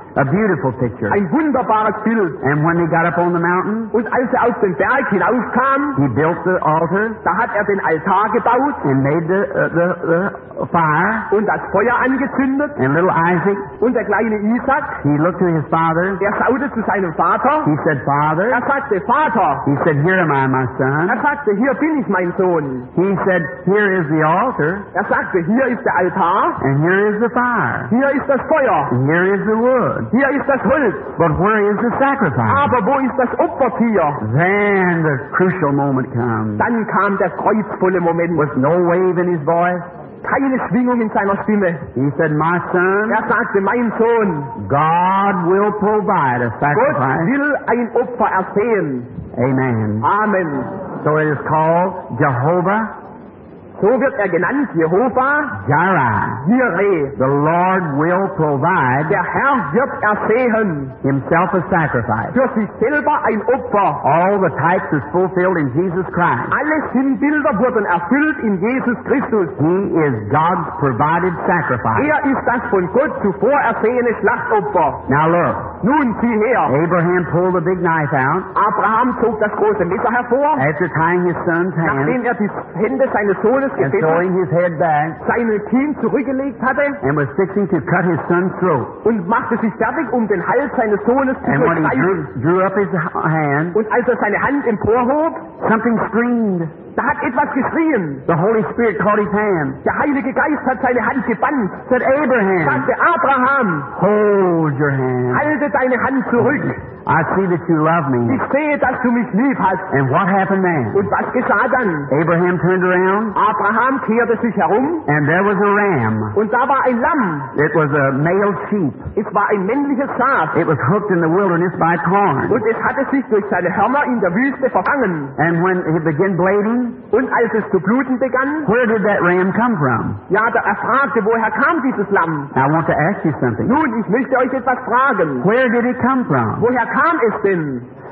A beautiful picture. Ein wunderbares Bild. And when they got up on the mountain, Und als er auf den Berg hinaufkam, he built the altar da hat er den Altar gebaut and made the, uh, the, the fire. und das Feuer angezündet. And little Isaac, Und der kleine Isaac, he looked to his father. er schaute zu seinem Vater. He said, Father. Er sagte, Vater. He said, Here am I, my son. Er sagte, hier bin ich, mein Sohn. He said, Here is the altar, Er sagte, hier ist der Altar, and here is the fire, hier ist das Feuer, and here is the wood. hier ist das Holz. But where is the sacrifice? Aber wo ist das Opfertier? Then the crucial moment comes. Dann kam der kreuzvolle Moment. With no wave in his voice, Keine Schwingung in seiner Stimme. he said, My son, Er sagte, mein Sohn, God will provide a Gott sacrifice. will ein Opfer ersehen. Amen. Amen. So it is called Jehovah So wird er genannt, Jehova Jireh. Jireh. The Lord will provide Der Herr wird ersehen himself a sacrifice. für sich selber ein Opfer. All the types is fulfilled in Jesus Christ. Alle Sinnbilder wurden erfüllt in Jesus Christus. He is God's provided sacrifice. Er ist das von Gott zuvor ersehene Schlachtopfer. Now look, Nun, sieh her. Abraham pulled the big knife out Abraham zog das große Messer hervor, after tying his son's nachdem hands er die Hände seines Sohnes and gefesselt, throwing his head back seine Kinn zurückgelegt hatte and was fixing to cut his son's throat. und machte sich fertig, um den Hals seines Sohnes zu And when he drew, durchschneiden. drew up his h- hand, Und als er seine Hand emporhob, something screamed. da hat etwas geschrien. The Holy Spirit caught his hand. Der Heilige Geist hat seine Hand gebannt. Said, Abraham, Sagte, Abraham, hold your hand. halte deine Hand zurück. I see that you love me. Ich sehe, dass du mich lieb hast. And what happened then? Und was geschah dann? Abraham turned around, Abraham kehrte sich herum and there was a ram. und da war ein Lamm. It was a male sheep. Es war ein männliches Schaf. It was hooked in the wilderness by corn. Und es hatte sich durch seine Hörner in der Wüste verfangen. And when it began bleeding, Und als es zu bluten begann, where did that ram come from? ja, da er fragte, woher kam dieses Lamm? I want to ask you something. Nun, ich möchte euch etwas fragen. Where did it come from? Woher kam es denn?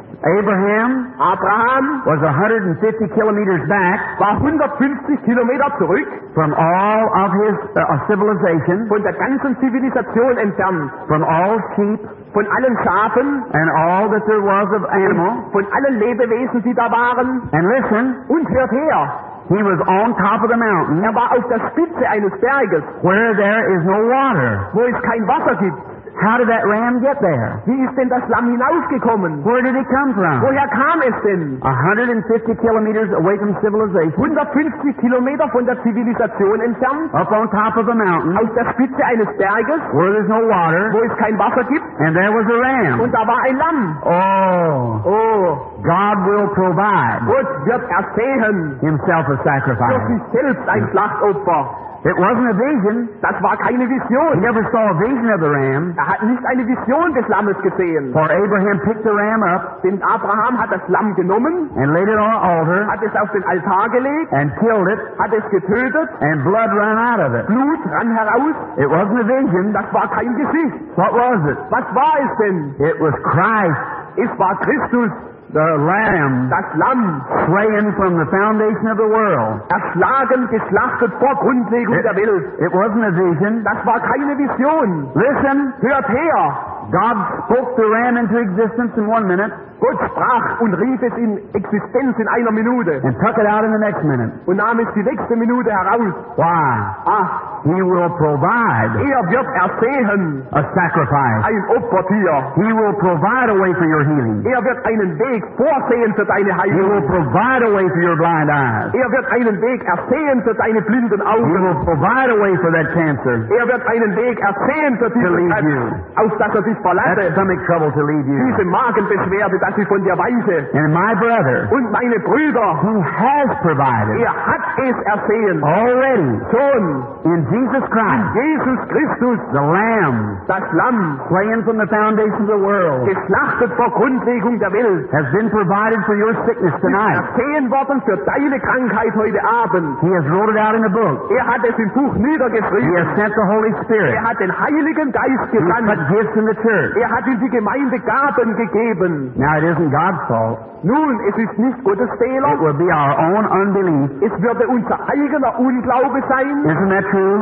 Abraham Abraham was one hundred fifty kilometers back war hundertfünfzig Kilometer zurück from all of his uh, civilization, von der ganzen Zivilisation entfernt, from all sheep von allen Schafen, and all that there was of animal. von allen Lebewesen, die da waren. And listen, Und hört her, he was on top of the mountain er war auf der Spitze eines Berges, where there is no water. wo es kein Wasser gibt. How did that ram get there? Wie ist denn das Lamm hinausgekommen? Where did it come from? Woher kam es denn? one hundred fifty kilometers away from civilization, hundertfünfzig Kilometer von der Zivilisation entfernt, up on top of the mountain auf der Spitze eines Berges, where there's no water, wo es kein Wasser gibt, and there was a ram. und da war ein Lamm. Oh, Oh, God will provide Gott wird ersehen himself a für sacrifice. sich selbst ein Schlachtopfer. It wasn't a vision. Das war keine He Vision. never saw a vision of the ram. Er hat nicht eine Vision des Lammes gesehen. For Abraham picked the ram up Denn Abraham hat das Lamm genommen, and laid it on an altar hat es auf den Altar gelegt, and killed it, hat es getötet, and blood ran out of it. Blut rann heraus. It wasn't a vision. Das war kein Gesicht. What was it? Was war es denn? It was Christ, Es war Christus, the Lamb, das Lamm, slain from the foundation of the world. erschlagen, geschlachtet vor Grundlegung It, der Welt. it wasn't a vision. Das war keine Vision. Listen, Hört her! God spoke the ram into existence in one minute Gott sprach und rief es in Existenz in einer Minute and took it out in the next minute. und nahm es die nächste Minute heraus. Why? Ach, He will provide er wird ersehen a sacrifice. ein Opfertier. He will provide a way for your healing. Er wird einen Weg vorsehen für deine He will Heilung. provide a way for your blind eyes. Er wird einen Weg ersehen für deine blinden He Augen. will provide a way for that cancer Er wird einen Weg ersehen für to diesen lead Krebs, you. auf das er dich That verlasse. stomach trouble to lead you. Diese Magenbeschwerde, dass sie von dir weiche. And my brother, Und meine Brüder, who has provided er hat es ersehen. already Schon in Jesus Christ, Jesus Christus, the Lamb das Lamm, slain from the foundation of the world, geschlachtet vor Grundlegung der Welt, has been provided for your sickness tonight. ersehen worden für deine Krankheit heute Abend. He has wrote it out in the book. Er hat es im Buch He has niedergeschrieben. sent the Holy Spirit. Er hat den Heiligen Geist He has gesandt. put gifts in the church. Er hat in die Gemeinde Gaben gegeben. Now it isn't God's fault. Nun, es ist nicht Gottes Fehler. It will be our own unbelief. Es würde unser eigener Unglaube sein. Isn't that true?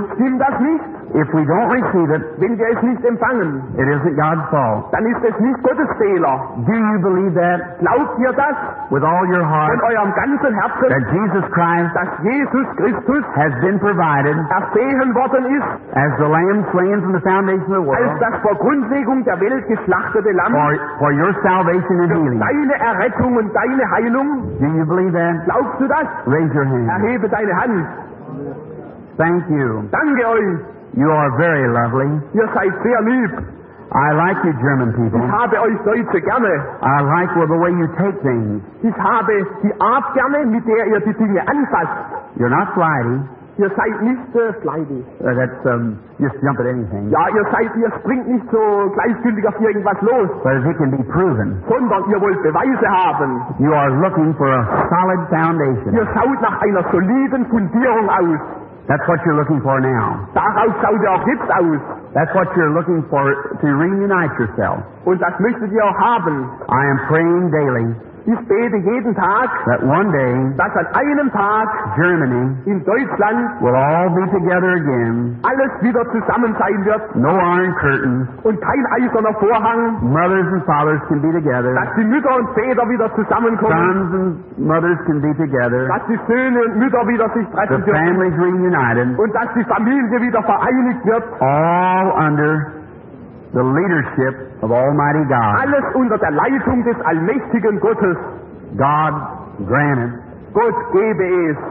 Stimmt das nicht? If we don't receive it, Wenn wir es nicht empfangen, it isn't God's fault. dann ist es nicht Gottes Fehler. Do you believe that Glaubt ihr das with all your heart, von eurem ganzen Herzen, that Jesus Christ dass Jesus Christus has been provided ersehen worden ist, as the Lamb slain from the foundation of the als world das vor Grundlegung der Welt geschlachtete Lamm for, for your salvation and für healing? deine Errettung und deine Heilung? Do you believe that? Glaubst du das? Raise your hand. Erhebe deine Hand. Thank you. Danke euch. You are very lovely. Ihr seid sehr lieb. I like you German people. Ich habe euch Deutsche gerne. I like well, the way you take things. Ich habe die Art gerne, mit der ihr die Dinge anfasst. You're not flighty. Ihr seid nicht äh, fleißig. Uh, that's um, just jump at anything. Ja, ihr seid, ihr springt nicht so gleichgültig auf irgendwas los, But if it can be proven, sondern ihr wollt Beweise haben. you are looking for a solid foundation. Ihr schaut nach einer soliden Fundierung aus. That's what you're looking for now. Daraus schaut ihr auch jetzt aus. That's what you're looking for to reunite yourself. Und das möchtet ihr auch haben. I am praying daily Ich bete jeden Tag, that one day dass an einem Tag Germany in Deutschland will all be together again. alles wieder zusammen sein wird No iron curtains. und kein eiserner Vorhang, Mothers and fathers can be together. dass die Mütter und Väter wieder zusammenkommen, Sons and mothers can be together. dass die Söhne und Mütter wieder sich The treffen dürfen families reunited. und dass die Familie wieder vereinigt wird. All under the leadership of Almighty God. Alles unter der Leitung des allmächtigen Gottes. God granted Gott gebe es,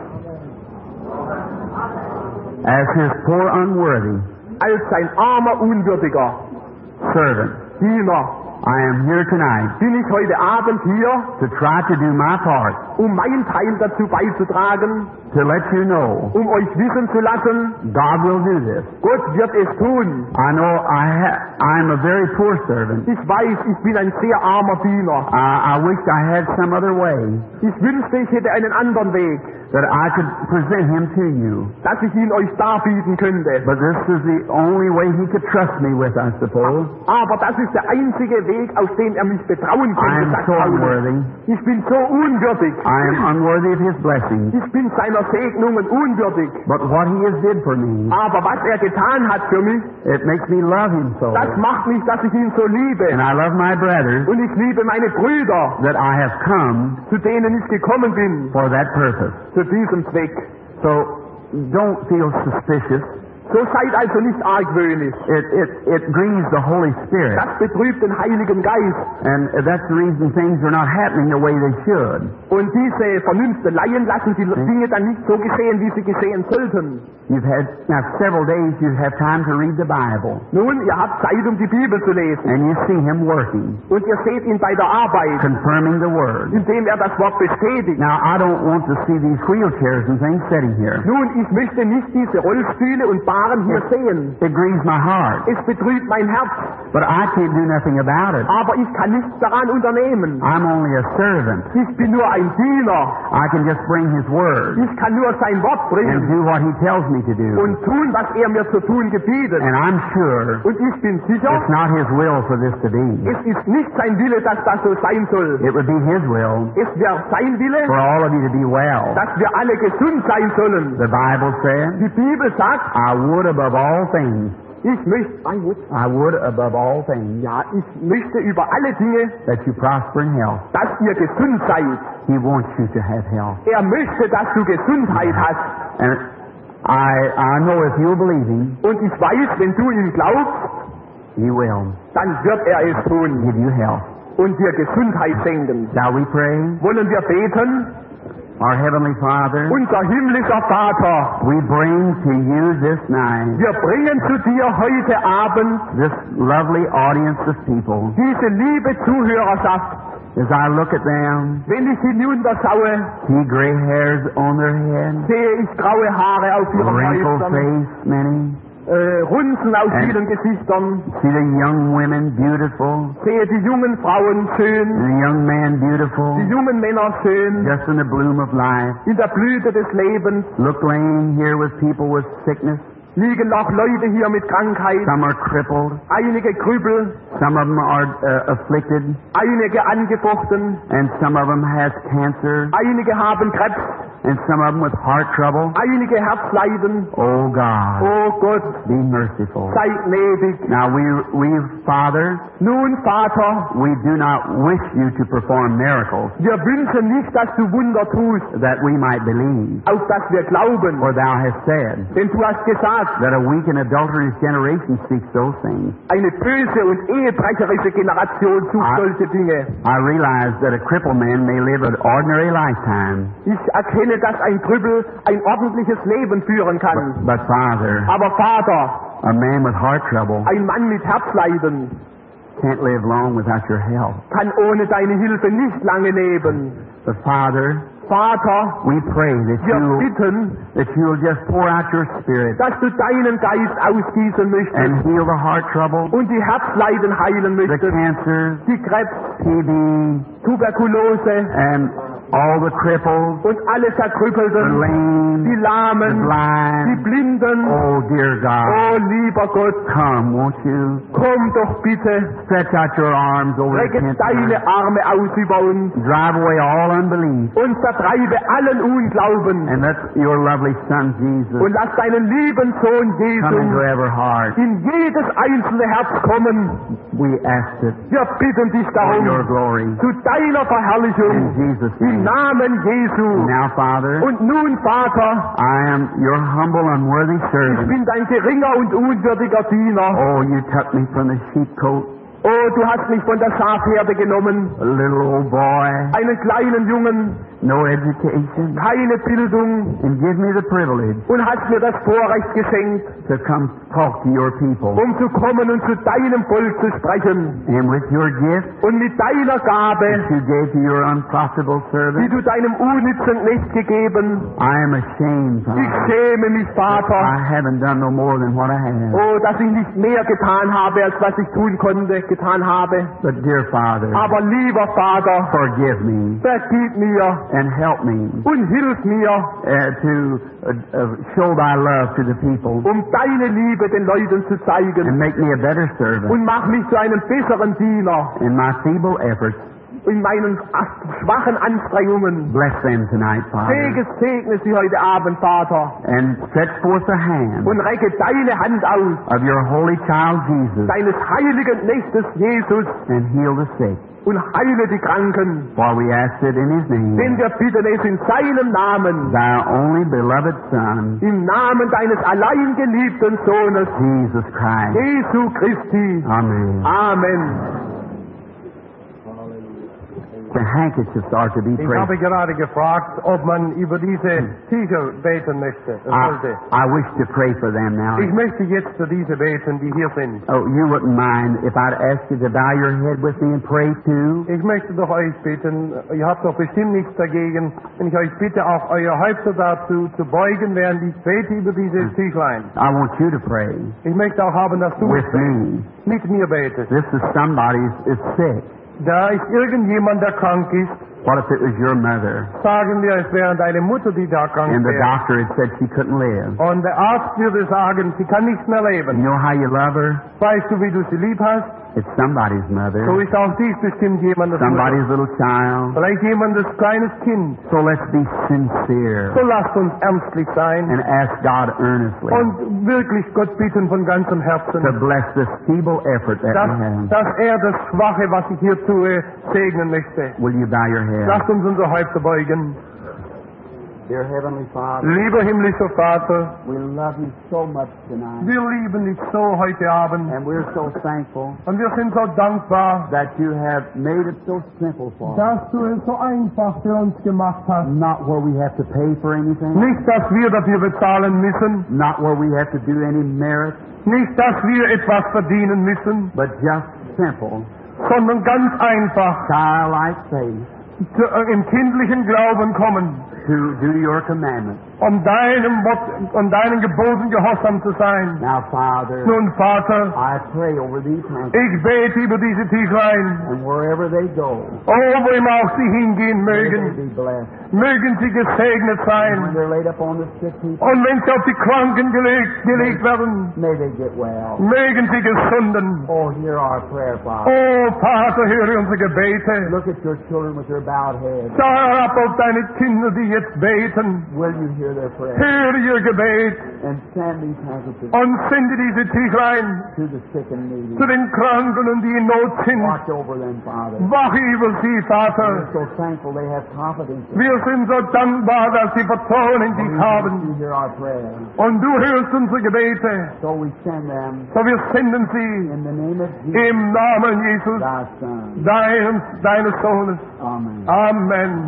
as His poor unworthy als sein armer, unwürdiger servant. Diener I am here tonight bin ich heute Abend hier, to try to do my part um meinen Teil dazu beizutragen, to let you know um euch wissen zu lassen, God will do this. Gott wird es tun. I know I ha- I'm a very poor servant. Ich weiß, ich bin ein sehr armer Diener. I, I wish I had some other way Ich wünschte, ich hätte einen anderen Weg, that I could present Him to you. dass ich ihn euch darbieten könnte. But this is the only way He could trust me with, I suppose. Aber das ist der einzige Weg, auf den er mich betrauen I könnte, am sagt so Paulus. unworthy. Ich bin so unwürdig. I am unworthy of His blessings. Ich bin seiner Segnungen unwürdig. But what He has did for me, Aber was er getan hat für mich, it makes me love Him so. das macht mich, dass ich ihn so liebe. And I love my brothers Und ich liebe meine Brüder, that I have come zu denen ich gekommen bin, for that purpose. zu diesem Zweck. So don't feel suspicious. So seid also nicht argwöhnisch. It, it, it grieves the Holy Spirit. Das betrübt den Heiligen Geist. And that's the reason things are not happening the way they should. Und diese Vernünfteleien lassen die Dinge dann nicht so geschehen, wie sie geschehen sollten. You've had, now several days you have time to read the Bible. Nun, ihr habt Zeit, um die Bibel zu lesen. And you see Him working, Und ihr seht ihn bei der Arbeit, confirming the Word. indem er das Wort bestätigt. Now I don't want to see these wheelchairs and things sitting here. Nun, ich möchte nicht diese Rollstühle und Bahnen hier sehen. It grieves my heart. Es betrübt mein Herz. But I can't do nothing about it. Aber ich kann nichts daran unternehmen. I'm only a servant. Ich bin nur ein Diener. I can just bring His Word Ich kann nur sein Wort and bringen do what He tells me to do. und tun, was er mir zu tun gebietet. And I'm sure Und ich bin sicher, it's not His will for this to be. es ist nicht sein Wille, dass das so sein soll. It would be His will Es wäre sein Wille, for all of you to be well. dass wir alle gesund sein sollen. The Bible said, Die Bibel sagt, I would above all things, ich möchte, I would, I would above all things, ja, ich möchte über alle Dinge, that you prosper in health. dass ihr gesund seid. He wants you to have health. Er möchte, dass du Gesundheit hast. And I, I know if you believe Him, Und ich weiß, wenn du ihm glaubst, He will dann wird er es tun give you health. und dir Gesundheit schenken. Shall we pray? Wollen wir beten? Our Heavenly Father, Unser himmlischer Vater, we bring to you this night wir bringen zu dir heute Abend this lovely audience of people. diese liebe Zuhörerschaft. As I look at them, Wenn ich hinunterschaue, see gray hairs on their head, sehe ich graue Haare auf ihren wrinkled Häuptern, face, many. äh, Runzen aus And- ihren Gesichtern, See the young women beautiful, sehe die jungen Frauen schön, and the young man die beautiful, jungen Männer schön, just in the bloom of life. in der Blüte des Lebens. Look laying here with people with sickness. Liegen noch Leute hier mit Krankheit, Some are crippled. einige Krüppel, Some of them are uh, afflicted. einige angefochten, And some of them has cancer. einige haben Krebs. and some of them with heart trouble. einige Herzleiden. Oh God, Oh Gott, be merciful. sei gnädig. Now we, we, Father, Nun, Vater, we do not wish you to perform miracles wir wünschen nicht, dass du Wunder tust, that we might believe. auf das wir glauben. For thou hast said Denn du hast gesagt, that a weak and adulterous generation seeks those things. eine böse und ehebrecherische Generation sucht Ah. solche Dinge. I realize that a crippled man may live an ordinary lifetime, Ich erkenne, dass ein Krüppel ein ordentliches Leben führen kann. but Father, Aber Vater, a man with heart trouble ein Mann mit Herzleiden can't live long without your help. kann ohne deine Hilfe nicht lange leben. But Father, Vater, we pray that wir you bitten, that you will just pour out your Spirit dass du deinen Geist ausgießen möchtest and heal the heart trouble, und die Herzleiden heilen the möchtest, cancers, die Krebs, T B, Tuberkulose and all the cripples, und alle the Verkrüppelten, die lame, the Lahmen, die blind. Blinden. Oh, dear God, Oh, lieber Gott, come, won't you? komm doch bitte, Stretch out your arms over the recke cancer. deine Arme aus über uns Drive away all unbelief. und vertreibe allen Unglauben And let your lovely Son, Jesus, und lass deinen lieben Sohn come into Jesus every heart. in jedes einzelne Herz kommen. We ask it Wir bitten dich for your darum, glory. zu deiner In Verherrlichung, Jesus' im name. Namen Jesu. Now, Father, Und nun, Vater, I am your humble, unworthy ich servant. bin dein geringer und unwürdiger Diener. Oh, you took me from the sheepcote, Oh, du hast mich von der Schafherde genommen, a little old boy, einen kleinen Jungen, no education, keine Bildung, and give me the privilege und hast mir das Vorrecht geschenkt, to come talk to your people. um zu kommen und zu deinem Volk zu sprechen. And with your gift Und mit deiner that Gabe, you gave to your unprofitable die servant, du deinem unnützen Knecht gegeben, I am ashamed, ich Father. schäme mich, I Vater, haven't done no more than what I have. oh, dass ich nicht mehr getan habe, als was ich tun konnte, getan habe. But dear Father, Aber lieber Vater, forgive me vergib mir and help me und hilf mir, uh, to uh, uh, show thy love to the people um deine Liebe den Leuten zu and zeigen. make me a better servant Und mach mich zu einem besseren Diener in my feeble efforts. in meinen schwachen Anstrengungen. Bless them tonight, Father, Sege, segne sie heute Abend, Vater, and stretch forth the hand und recke deine Hand aus, of your holy child Jesus deines heiligen Knechtes Jesus, and heal the sick. und heile die Kranken. For we ask it in his Denn name, wir bitten es in seinem Namen, thy only beloved Son, im Namen deines allein geliebten Sohnes, Jesus Christ. Jesu Christi. Amen. Amen. The handkerchiefs are to be Ich habe prayed. gerade gefragt, ob man über diese Tücher beten möchte. I, sollte. I wish to pray for them now. Ich möchte jetzt für diese beten, die hier sind. Oh, you wouldn't mind if I'd ask you to bow your head with me and pray too? Ich möchte doch euch bitten, ihr habt doch bestimmt nichts dagegen, wenn ich euch bitte, auch euer Häupter dazu zu beugen, während ich bete über diese Tüchlein. I want you to pray Ich möchte auch haben, dass du with me. mit mir betest. This is somebody is sick. Da ist irgendjemand, der krank ist, What if it was your mother sagen wir, es wäre deine Mutter, die da krank and the wäre. doctor had said she couldn't live? Und der Arzt würde sagen, sie kann nicht mehr You leben. know how you love her? Weißt du, wie du sie lieb hast? It's somebody's So mother, ist auch dies bestimmt jemandes somebody's Mutter. little child. Vielleicht jemandes kleines Kind. So let's be sincere So lasst uns ernstlich sein and ask God earnestly und wirklich Gott bitten von ganzem to Herzen, bless this feeble effort that dass, we have. dass er das Schwache, was ich hier tue, segnen möchte. Will you bow your head? Lasst uns unser Häupter beugen. Dear Heavenly Father, Lieber himmlischer Vater, we love you so much tonight, wir lieben dich so heute Abend and we're so thankful und wir sind so dankbar, that you have made it so simple for us. dass du es so einfach für uns gemacht hast. Not where we have to pay for anything, Nicht, dass wir dafür bezahlen müssen, not where we have to do any merit, nicht, dass wir etwas verdienen müssen, but just simple, sondern ganz einfach childlike faith zu, äh, im kindlichen Glauben kommen, to do your commandments. um deinem Wort, um deinen Geboten gehorsam zu sein. Now, Father, Nun, Vater, I pray over these hands, ich bete über diese Tüchlein, and wherever they go, oh, wo immer auch sie hingehen may they mögen, be blessed. mögen sie gesegnet And when sein. they're laid up on the sick people, Und wenn sie auf die Kranken gelegt, gelegt werden, may they get well. mögen sie gesunden. Oh, hear our prayer, Father. Oh, Vater, höre unsere Gebete. Look at your children with their bowed heads. Schau herab auf deine Kinder, die jetzt beten, will you hear their prayer höre ihr Gebet and send these handkerchiefs und sende diese Tüchlein to the sick and needy. zu den Kranken und die in Not sind. Watch over them, Father. Wache über sie, We're Vater. so thankful they have confidence in Wir sind so dankbar, dass sie Vertrauen in dich you. haben. You hear our prayers. Und du hörst unsere Gebete. So we send them So wir senden sie in the name of Jesus, im Namen Jesus, thy Son. deines, deines Sohnes. Amen. Amen.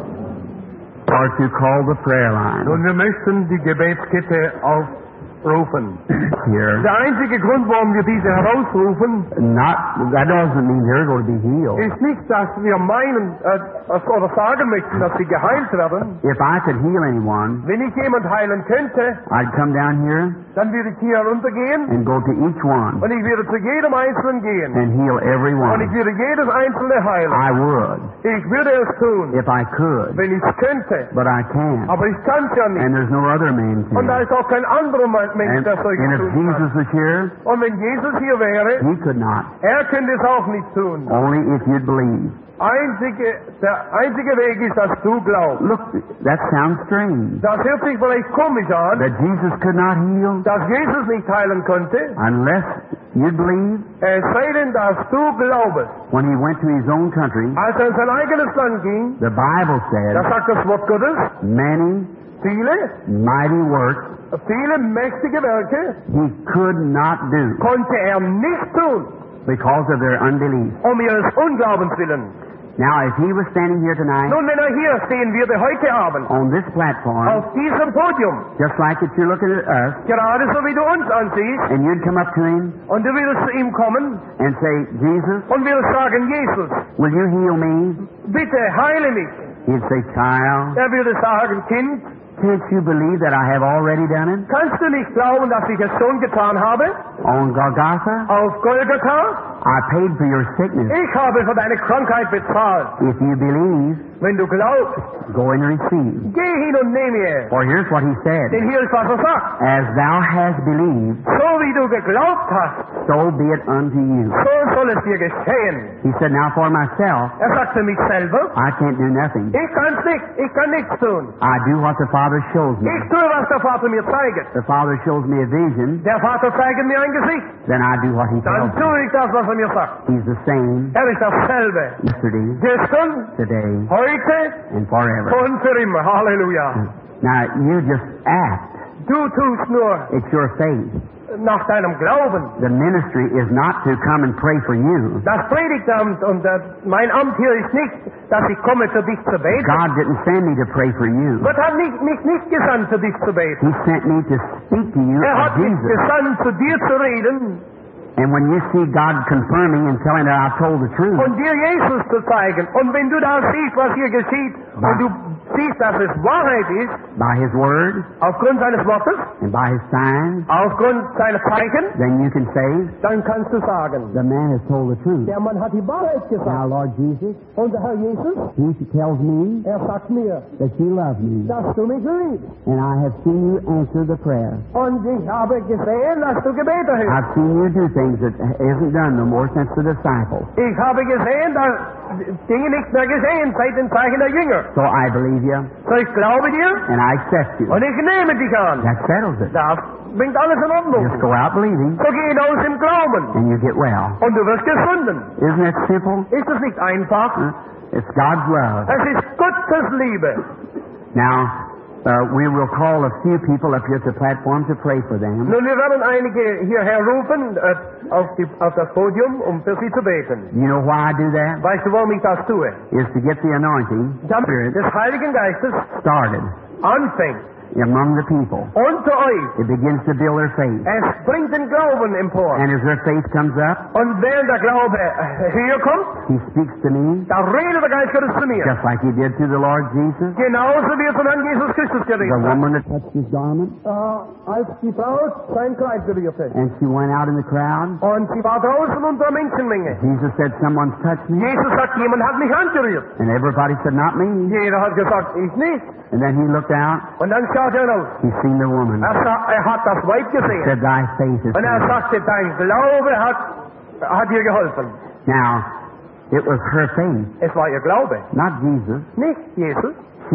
Or to call the prayer line Nun, wir möchten die Gebetskette aufrufen. here. Der einzige Grund, warum wir diese herausrufen, Not that doesn't mean they're going to be healed. ist nicht, dass wir meinen äh, oder sagen möchten, dass sie geheilt werden. If I could heal anyone, Wenn ich jemand heilen könnte, I'd come down here dann würde ich hier runtergehen and go to each one und ich würde zu jedem Einzelnen gehen and heal every und ich one. würde jedes Einzelne heilen. I would Ich würde es tun, if I could, wenn ich es könnte, but I can't. aber ich kann es ja nicht. And there's no other man Und da can. ist auch kein anderer Mensch, And, der solches and if tun kann. Jesus was here, Und wenn Jesus hier wäre, he could not. er könnte es auch nicht tun. Only if you'd believe. Einzige, der einzige Weg ist, dass du glaubst. Look, that sounds strange. Das hört sich vielleicht komisch an, That Jesus could not heal dass Jesus nicht heilen konnte, unless you'd believe. es sei denn, dass du glaubst. When he went to his own country, Als er in sein eigenes Land ging, the Bible da said, sagt das Wort Gottes, many viele, mighty works viele mächtige Werke he could not do konnte er nicht tun, because of their unbelief. um ihres Unglaubens willen. Now, if he was standing here tonight Nun, wenn er hier stehen würde, heute Abend, on this platform, auf diesem Podium, just like that you're looking at us, gerade so wie du uns ansiehst, and you'd come up to him und du würdest zu ihm kommen and say, Jesus, und würdest sagen, Jesus, will you heal me? bitte heile mich. He'd say, child, Er würde sagen, Kind, can't you believe that I have already done it? kannst du nicht glauben, dass ich es schon getan habe? On Golgotha, Auf Golgatha? I paid for your sickness. Ich habe für deine Krankheit bezahlt. If you believe, Wenn du glaubst, go and receive. geh hin und nehme es. For here's what he said, Denn hier ist, was er sagt. as thou hast believed, So wie du geglaubt hast, so be it unto you. so soll es dir geschehen. He said, now for myself, Er sagt für mich selber, I can't do nothing. ich kann's nicht, ich kann nichts tun. I do what the Father shows me. Ich tue, was der Vater mir zeigt. The Father shows me a vision, Der Vater zeigt mir ein Gesicht. then I do what he Dann tells me. tue ich das, was er mir sagt. He's the same Er ist dasselbe. yesterday, Gestern, today, heute and forever. und für immer. Halleluja. Now, you just act. Du tust nur It's your faith. nach deinem Glauben. The ministry is not to come and pray for you. Das Predigtamt und äh, mein Amt hier ist nicht, dass ich komme für dich zu beten. God didn't send me to pray for you. Gott hat mich, mich nicht gesandt, für dich zu beten. He sent me to speak to you Er of hat mich Jesus. gesandt, zu dir zu reden And when you see God confirming and telling that I've told the truth, und dir Jesus zu zeigen. Und wenn du da siehst, was hier geschieht, und du siehst, dass es Wahrheit ist, by His Word aufgrund seines Wortes, and by His signs, aufgrund seiner Zeichen, then you can say, dann kannst du sagen, the man has told the truth. der Mann hat die Wahrheit Now, gesagt. Lord Jesus, Und der Herr Jesus, He tells me er sagt mir, that you love me, dass du mich liebst. and I have seen you answer the prayer. Und ich habe gesehen, dass du Gebete hast. I've seen you do things that isn't done no more since the disciples. Ich habe gesehen, dass Dinge nicht mehr geschehen seit den Zeichen der Jünger. So I believe you, So ich glaube dir and I accept you. und ich nehme dich an. That settles it. Das bringt alles in Ordnung. Just go out believing, So geh hinaus im Glauben and you get well. und du wirst gefunden. Isn't that simple? Ist es nicht einfach? It's God's love. Es ist Gottes Liebe. Now, uh, we will call a few people up here at the platform to pray for them. Nun, wir werden einige hierher rufen äh, auf, die, auf das Podium, um für sie zu beten. You know why I do that? Weißt du, warum ich das tue? Is to get the anointing Damit Spirit des Heiligen Geistes started anfängt among the people. unter euch. It begins to build their faith. Es bringt den Glauben empor. And as their faith comes up, Und während der Glaube höher kommt, He speaks to me, da redet der Geist Gottes zu mir. just like He did to the Lord Jesus. Genauso wie er von Herrn Jesus Christus The geredet hat. woman that touched His garment, Äh, als die Frau sein Kleid berührte. and she went out in the crowd. Und sie war draußen unter der Menschenmenge. Jesus said, someone's touched me. Jesus sagt, jemand hat mich angerührt. And everybody said, not me. Jeder hat gesagt, ich nicht. And then He looked out. Und dann schaut er hinaus. He seen the woman. Er, sa- er hat das Weib gesehen. Said, thy faith is Und er healed. sagte, dein Glaube hat, hat dir geholfen. Now, it was her faith, Es war ihr Glaube, not Jesus. nicht Jesus. She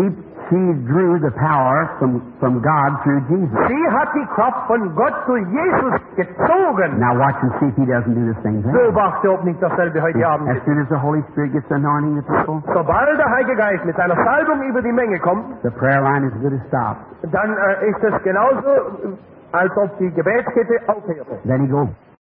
She drew the power from, from God through Jesus. Sie hat die Kraft von Gott durch Jesus gezogen. Now watch and see if he doesn't do the same thing. Beobachte, ob nicht dasselbe heute Abend As ist. soon as the Holy Spirit gets anointing the people, Sobald der Heilige Geist mit seiner Salbung über die Menge kommt, the prayer line is good as stopped. dann äh, ist es genauso, äh, als ob die Gebetskette aufhörte. Then he goes